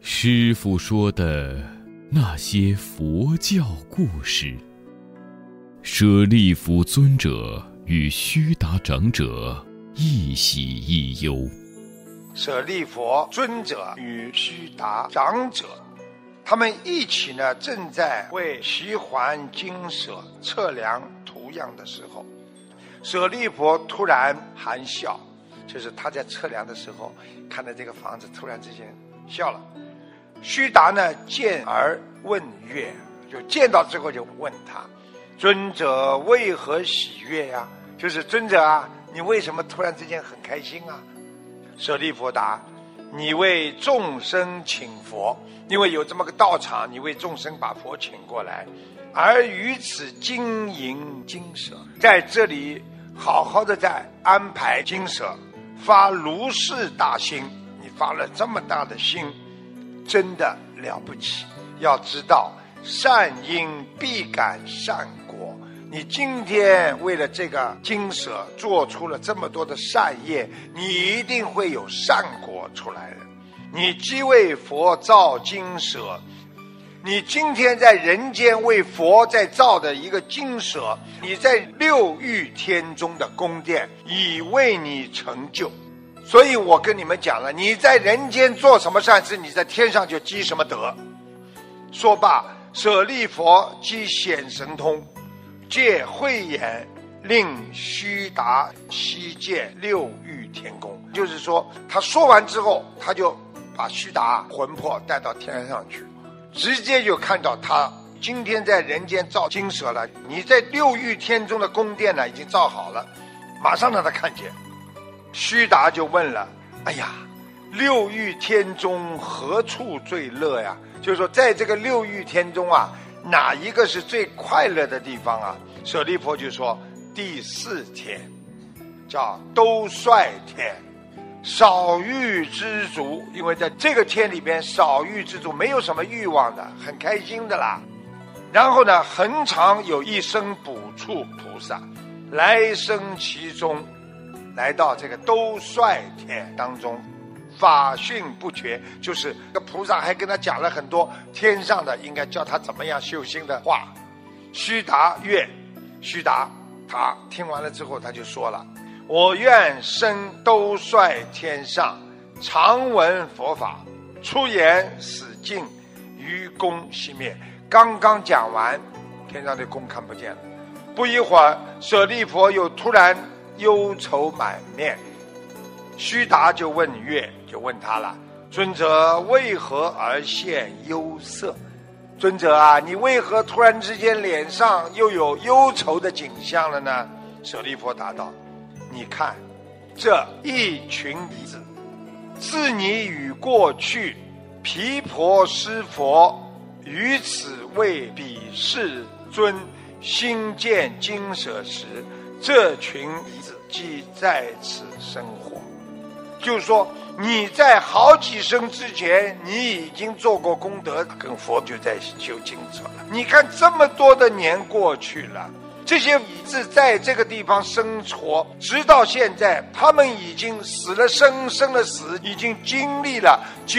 师父说的那些佛教故事。舍利弗尊者与须达长者一喜一忧。 舍利弗尊者与须达长者，他们一起呢，正在为齐桓精舍测量图样的时候，舍利弗突然含笑，就是他在测量的时候，看到这个房子，突然之间笑了。须达呢，见而问悦，就见到之后就问他：尊者为何喜悦呀？就是尊者啊，你为什么突然之间很开心啊？舍利弗答：你为众生请佛，因为有这么个道场，你为众生把佛请过来，而于此经营精舍，在这里好好的在安排精舍，发如是大心，你发了这么大的心，真的了不起。要知道善因必感善果，你今天为了这个精舍做出了这么多的善业，你一定会有善果出来的。你既为佛造精舍，你今天在人间为佛在造的一个精舍，你在六欲天中的宫殿已为你成就。所以我跟你们讲了，你在人间做什么善事，你在天上就积什么德。说罢，舍利弗即显神通，借慧眼令须达悉见六欲天宫。就是说他说完之后，他就把须达魂魄带到天上去，直接就看到他今天在人间造精舍了，你在六欲天中的宫殿呢已经造好了，马上让他看见。须达就问了：哎呀，六欲天中何处最乐呀？就是说在这个六欲天中啊，哪一个是最快乐的地方啊？舍利弗就说第四天，叫兜率天，少欲知足。因为在这个天里边少欲知足，没有什么欲望的，很开心的啦。然后呢，恒常有一生补处菩萨，来生其中，来到这个兜率天当中，法训不绝，就是这个菩萨还跟他讲了很多天上的应该教他怎么样修心的话。须达悦，须达他听完了之后，他就说了：我愿生兜率天上，常闻佛法，出言死尽，于功熄灭。刚刚讲完，天上的功看不见了。不一会儿，舍利弗又突然忧愁满面。须达就问悦，就问他了：尊者为何而现忧色？尊者啊，你为何突然之间脸上又有忧愁的景象了呢？舍利弗答道：你看这一群弟子，自你与过去毗婆尸佛于此为彼世尊新建精舍时，这群弟子即在此生活。就是说你在好几生之前，你已经做过功德，跟佛就在修精舍了。你看这么多的年过去了，这些弟子在这个地方生活，直到现在，他们已经死了生，生了死，已经经历了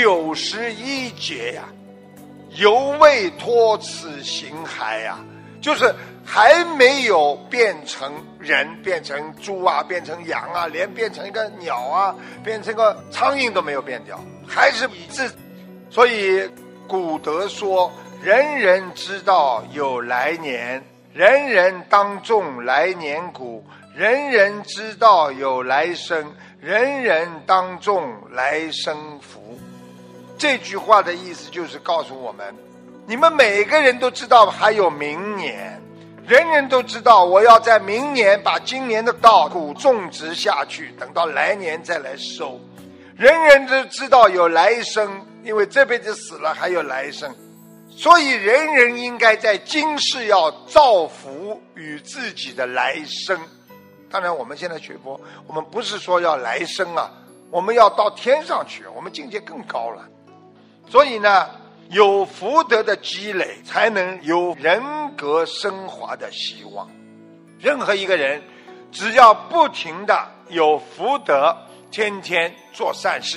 91劫呀，犹未脱此形骸呀，就是还没有变成人，变成猪啊，变成羊啊，连变成一个鸟啊，变成个苍蝇都没有变掉，还是已知。所以古德说：人人知道有来年，人人当种来年谷；人人知道有来生，人人当种来生福。这句话的意思就是告诉我们，你们每个人都知道还有明年，人人都知道我要在明年把今年的稻谷种植下去，等到来年再来收。人人都知道有来生，因为这辈子死了还有来生，所以人人应该在今世要造福与自己的来生。当然我们现在学佛，我们不是说要来生啊，我们要到天上去，我们境界更高了。所以呢，有福德的积累，才能有人格升华的希望。任何一个人只要不停的有福德，天天做善事，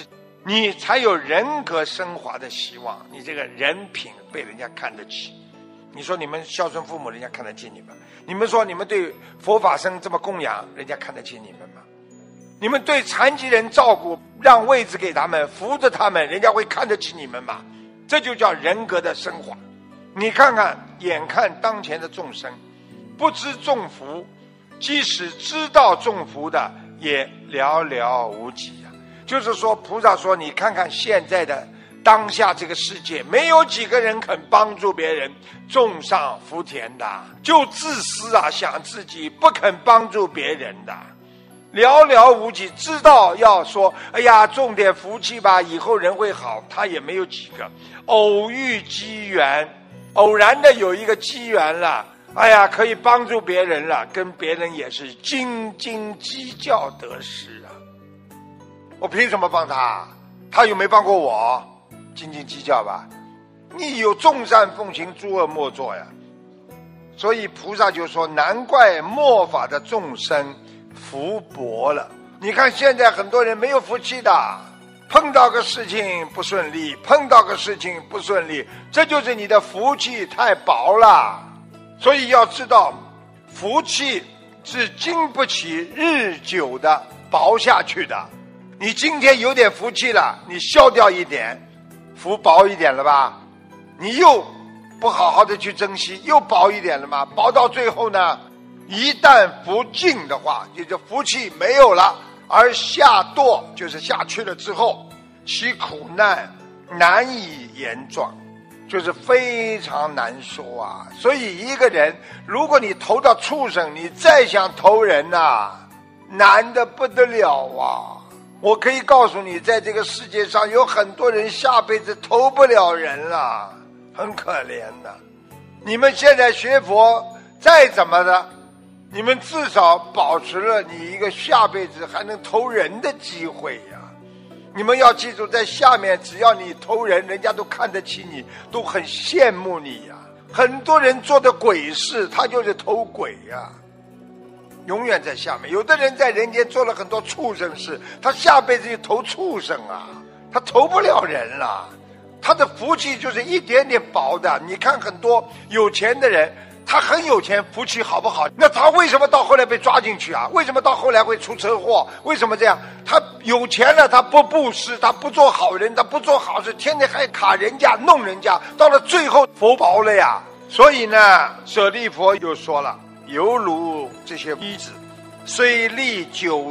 你才有人格升华的希望，你这个人品被人家看得起。你说你们孝顺父母，人家看得起你们？你们说你们对佛法僧这么供养，人家看得起你们吗？你们对残疾人照顾，让位置给他们，扶着他们，人家会看得起你们吗？这就叫人格的升华。你看看，眼看当前的众生不知众福，即使知道众福的也寥寥无几啊。就是说菩萨说，你看看现在的当下这个世界，没有几个人肯帮助别人种上福田的，就自私啊，想自己，不肯帮助别人的，寥寥无几。知道要说哎呀种点福气吧，以后人会好，他也没有几个。偶遇机缘，偶然的有一个机缘了，哎呀可以帮助别人了，跟别人也是斤斤计较得失啊。我凭什么帮他？他又没帮过我，斤斤计较吧。你有众善奉行，诸恶莫作呀。所以菩萨就说，难怪末法的众生福薄了。你看现在很多人没有福气的，碰到个事情不顺利，碰到个事情不顺利，这就是你的福气太薄了。所以要知道，福气是经不起日久的薄下去的。你今天有点福气了，你消掉一点，福薄一点了吧？你又不好好的去珍惜，又薄一点了嘛？薄到最后呢，一旦福尽的话，也就福气没有了，而下堕，就是下去了之后，其苦难难以言状，就是非常难说啊。所以一个人，如果你投到畜生，你再想投人啊，难得不得了啊。我可以告诉你，在这个世界上有很多人下辈子投不了人了，很可怜的。你们现在学佛再怎么的，你们至少保持了你一个下辈子还能投人的机会呀。你们要记住，在下面只要你投人，人家都看得起你，都很羡慕你呀。很多人做的鬼事，他就是投鬼呀，永远在下面。有的人在人间做了很多畜生事，他下辈子就投畜生啊，他投不了人了。他的福气就是一点点薄的。你看很多有钱的人，他很有钱，福气好不好？那他为什么到后来被抓进去啊？为什么到后来会出车祸？为什么这样？他有钱了，他不布施，他不做好人，他不做好事，天天还卡人家弄人家，到了最后福薄了呀。所以呢，舍利弗又说了，犹如这些衣子，虽历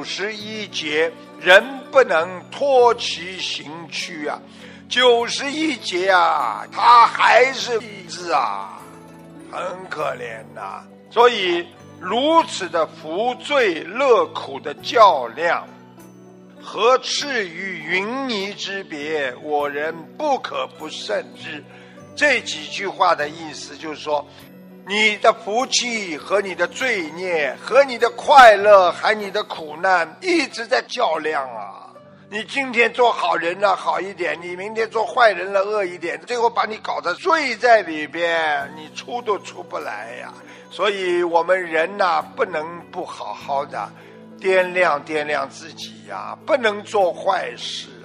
91劫，人不能脱其形躯啊。91劫啊，他还是衣子啊，很可怜呐。所以如此的福罪乐苦的较量，何至于云泥之别，我人不可不慎之。这几句话的意思就是说，你的福气和你的罪孽，和你的快乐还你的苦难，一直在较量啊。你今天做好人了好一点，你明天做坏人了恶一点，最后把你搞得罪在里边，你出都出不来呀。所以我们人呐，不能不好好的掂量掂量自己呀，不能做坏事